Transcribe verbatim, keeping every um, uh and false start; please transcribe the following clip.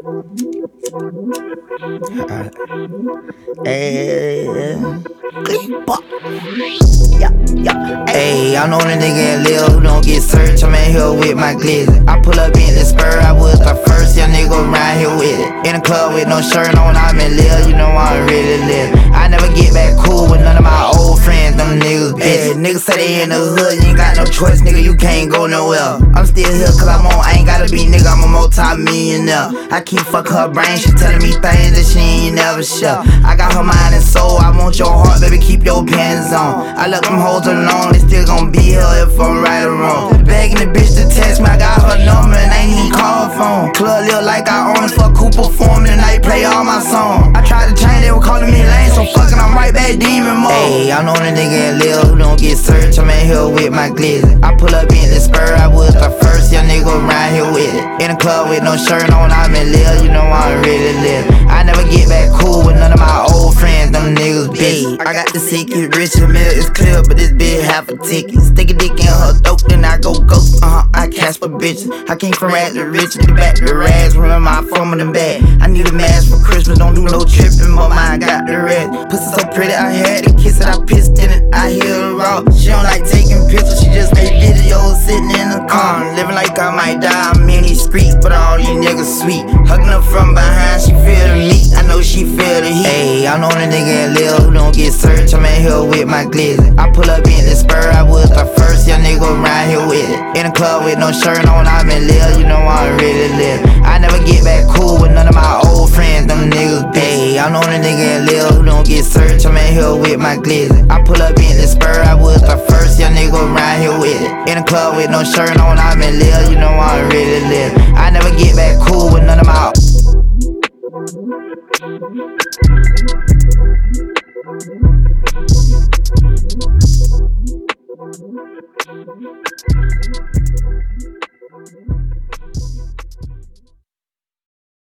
Hey, yeah, yeah. Hey, I know the nigga in Lil who don't get searched. I'm in here with my glizzy. I pull up in the spur, I was the first young nigga around here with it. In the club with no shirt on, I'm in Lil, you know I'm really lit. I never get back cool with none of my old friends, them niggas bitch. Hey, niggas say they in the hood, you ain't got no choice, nigga, you can't go nowhere. I'm still here cause I'm on, I ain't gotta be nigga, I'm a multi-millionaire. I keep fuck her brain, she telling me things that she ain't never share. I got her mind and soul, I want your heart, baby, keep your pants on. I left them hoes alone, they still gon' be here if I'm right or wrong. Begging the bitch to text me, I got her number and I ain't even call her phone. Club look like I own it, fuck Cooper Form tonight, play all my songs. I tried to change, they were calling me lame, so fucking I'm right back demon mode. Hey, I know the nigga in Lil who don't get searched, I'm in here with my glizzy. I pull up in the spur, I was the first young nigga around here with it. In the club with no shirt on, I'm in Lil, you know I'm really lit. I never get back cool with none of my old friends, them niggas bitch. I got the secret, Richard Mill is clear, but this bitch half a ticket. Stick a dick in her throat, then I go ghost, uh-huh, I cash for bitches. I came from rats to riches, get back to rags, remember my form of them bad. I need a mask for Christmas, don't do no tripping, but mine got the red. Pussy so pretty, I had to kiss it, I pissed in it, I hear her raw. She don't like taking pictures, she just make videos sitting in the car. Living like I might die, I'm in these streets, but all these niggas sweet. Hugging her from behind, she feel the meat, I know she feel the heat. Hey, I know the nigga in Lil who don't get searched, I'm in here with my glizzy. I pull up in the spur, I was the first young nigga around here with it. In the club with no shirt on, I'm in Lil, you know I'm really lit. I never get back cool with none of my old friends, them niggas bitch. Hey, I know the nigga in Lil who don't get searched, I'm in here with my glizzy. I pull up in the spur, I was the first young nigga around here with it. In the club with no shirt on, I'm in Lil, you know I'm really lit. I never get back cool with none of my old